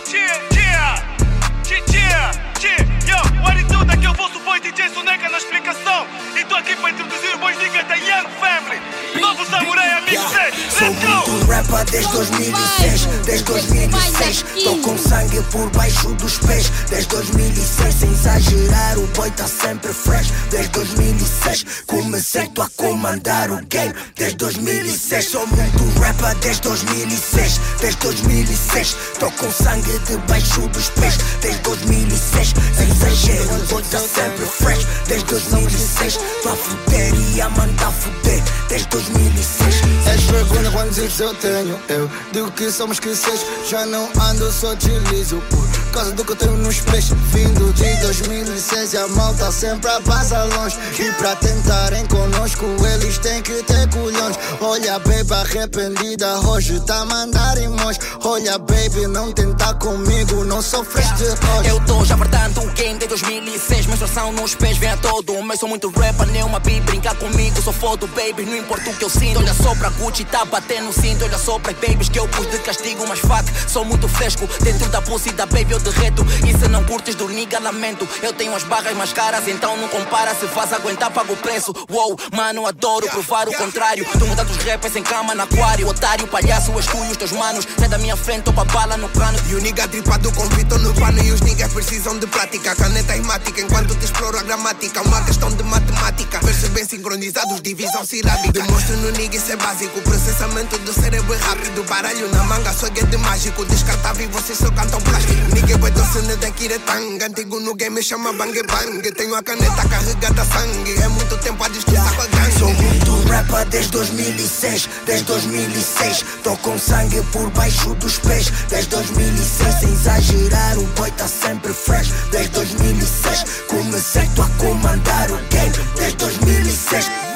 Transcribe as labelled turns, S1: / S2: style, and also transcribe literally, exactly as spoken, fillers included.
S1: Sou muito rapper desde dois mil e seis, desde dois mil e seis. Tô com sangue por baixo dos pés, desde dois mil e seis. Sem exagerar, o boy tá sempre fresh, desde dois mil e seis. Comecei tô a comandar o game, desde dois mil e seis. Sou muito rapper desde dois mil e seis, desde dois mil e seis. Tô com sangue debaixo dos pés, desde dois mil e seis. Sem exagero, o boy tá sempre fresh, desde dois mil e seis. Tô a fuder e a mandar fuder, desde dois mil e seis.
S2: És vergonha quando dizes eu tenho. Eu digo que somos que seis. Já não ando, só deslizo por causa do que eu tenho nos pés. Vindo de dois mil e seis e a malta sempre a passar longe. E pra tentarem connosco eles têm que ter culhões. Olha baby arrependida, hoje tá a mandar emoji. Olha baby, não tenta comigo, não sofres de hoje.
S3: Eu tô já verdade o game de dois mil e seis. Menstruação nos pés, vem a todo. Mas sou muito rapper, nem uma bi. Brincar comigo, sou foda baby, não importa o que eu sinto. Olha só pra Gucci, tá batendo cinto. Olha só para babies que eu pus de castigo. Mas fuck, sou muito fresco. Dentro da pussy da baby eu derreto. E se não curtes do nigga, lamento. Eu tenho as barras mais caras, então não compara. Se faz aguentar, paga o preço. Wow, mano, adoro provar o contrário. Tu muda dos rappers em cama, no aquário. Otário, palhaço, és tu e os teus manos. Sai da minha frente, topa bala no cano.
S4: E o nigga tripado com Vitor no pano. E os niggas precisam de prática. Caneta e mática, enquanto te exploro a gramática. Uma questão de matemática. Versos bem sincronizados, divisão silábica. Demonstra no nigga, isso é básico. Processamento do cérebro é rápido. Baralho na manga, só é de mágico. Descartável e vocês só cantam plástico. Nigga vai doce daqui de tanga. Antigo no game chama bang bang. Tenho a caneta carregada sangue. É muito tempo a discussão com a gangue.
S1: Sou muito rapper desde dois mil e seis, desde dois mil e seis. Tô com sangue por baixo dos pés, desde dois mil e seis. Sem exagerar, o boy tá sempre fresh, desde dois mil e seis. Comecei tô a comandar o game, desde dois mil e seis.